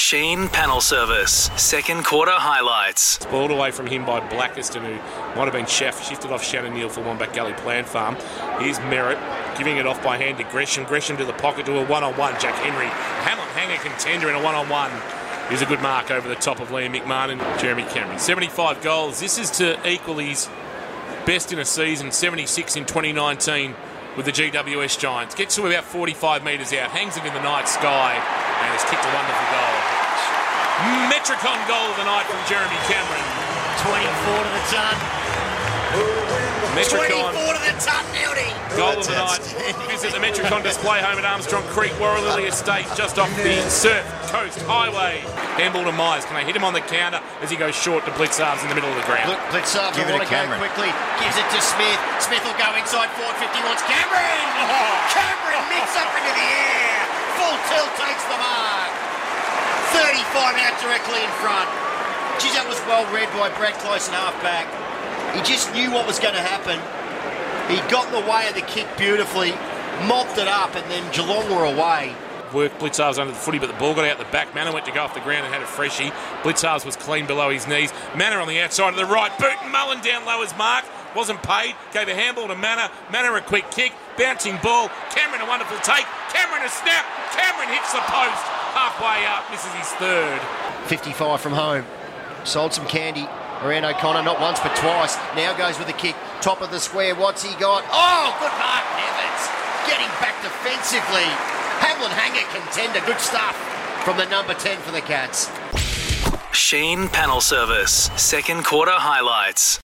Sheen Panel Service, second quarter highlights. Balled away from him by Blackiston, who might have been shifted off Shannon Neal for Wombat Gully Plant Farm. Here's Merritt, giving it off by hand to Gresham. Gresham to the pocket to a one-on-one. Jack Henry, Hamlin Hanger contender in a one-on-one. Here's a good mark over the top of Liam McMahon and Jeremy Cameron. 75 goals. This is to equal his best in a season, 76 in 2019 with the GWS Giants. Gets to about 45 metres out, hangs it in the night sky, and has kicked a wonderful goal. Metricon goal of the night from Jeremy Cameron. 24 to the ton. Metricon 24 to the ton, Newdy. goal of the night. Visit the Metricon display home at Armstrong Creek, Warralilly Estate, just off the Surf Coast Highway. Handball to Myers. Can they hit him on the counter as he goes short to Blitzarves in the middle of the ground? Look, Blitzarves will want to go quickly. Gives it to Smith. Smith will go inside forward 50. Wants Cameron. Cameron mix up into the air. Full tilt takes the mark. 35 out directly in front. Geez, that was well read by Brad Close and half-back. He just knew what was going to happen. He got in the way of the kick beautifully, mopped it up, and then Geelong were away. Worked Blitzarves under the footy, but the ball got out the back. Manor went to go off the ground and had a freshie. Blitzarves was clean below his knees. Manor on the outside of the right boot. Mullen down low as mark. Wasn't paid. Gave a handball to Manor. Manor a quick kick. Bouncing ball. Cameron a wonderful take. Cameron a snap. Cameron hits the post. Halfway up. Misses his third. 55 from home. Sold some candy. Moran O'Connor, not once but twice. Now goes with a kick. Top of the square. What's he got? Oh, good mark, Nevins. Getting back defensively. Hamlin Hanger contender. Good stuff from the number 10 for the Cats. Sheen Panel Service, second quarter highlights.